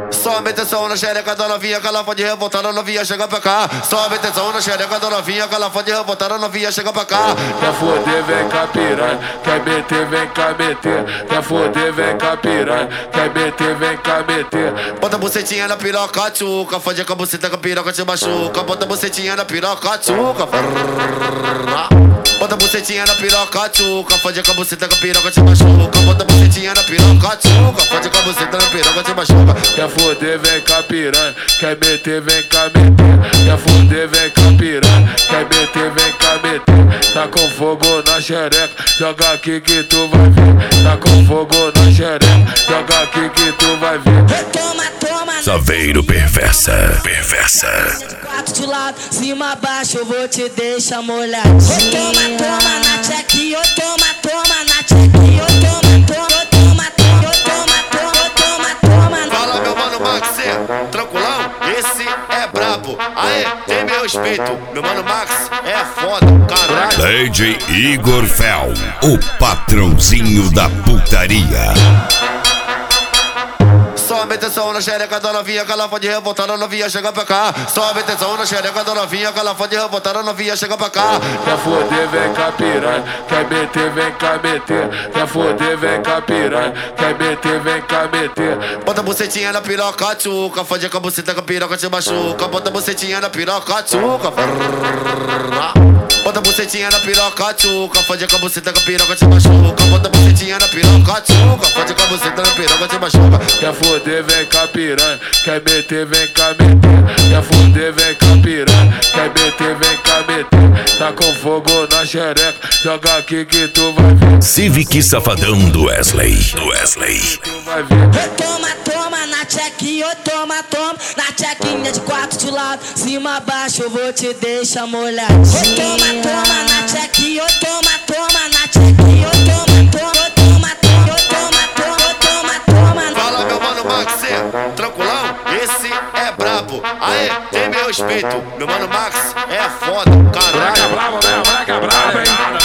Só meteção na xereca da novinha, que ela pode revoltar a novinha, chega pra cá. Só meteção na xereca da novinha, que ela pode revoltar a novinha, chega pra cá. Quer foder, vem cá piranha. Quer meter, vem cá meter. Quer foder, vem cá piranha. Quer meter, vem cá meter. Bota a bucetinha na piroca, tchuca. Fode com a buceta que a piroca te machuca. Bota a bucetinha na piroca, tchuca. Bota a bucetinha na piroca, tchuca. Fode com a buceta que a piroca te machuca. Bota a bucetinha na piroca, tchuca. Fode com a buceta na piroca te machuca. Quer foder, vem cá piranha. Quer meter, vem cá meter. Quer foder, vem cá piranha. Quer meter, vem cá meter. Tá com fogo na xereca, joga aqui que tu vai ver. Tá com fogo na xereca, joga aqui que tu vai ver. Toma, toma. Saveiro perversa, perversa. Quatro de lado, cima, baixo, eu vou te deixar molhadinho. Toma, toma na check, toma, toma na check, toma, toma, toma, toma, toma, toma, toma. Fala meu mano Max, tranquilão? Esse é brabo. Aê, tem meu respeito. Meu mano Max é foda, caralho. DJ Igor Fel, o patrãozinho da putaria. Só meteção na xereca da novinha, que ela pode revoltar a novinha, chega pra cá. Só meteção na xereca da novinha, que ela pode revoltar a novinha, chega pra cá. Quer foder, vem cá piranha. Quer meter, vem cá meter. Quer foder, vem cá piranha. Quer meter, vem cá meter. Bota a bucetinha na piroca, tchuca. Fode com a buceta que a piroca te machuca. Bota a bucetinha na piroca, tchuca. Bota a bucetinha na piroca, tchuca. Fode com a buceta que a piroca te machuca. Bota a bucetinha na piroca, tchuca. Fode com a buceta na piroca te machuca. Quer foder, vem cá piranha. Quer meter, vem cá meter. Quer foder, vem cá piranha. Quer meter, vem cá meter. Tá com fogo na xereca, joga aqui que tu vai ver. Civic Safadão do Wesley. Do Wesley. Tu vai ver. Toma, toma na check, toma, toma na checkinha de quatro de lado, cima, baixo, eu vou te deixar molhadinho. Toma, toma na check, toma, toma na check, toma, toma, toma, toma, toma, toma, toma. Fala meu mano Max, tranquilão? Esse é brabo. Aê, tem meu respeito. Meu mano Max é foda, caralho. Moleque bravo, né? Moleque bravo, hein?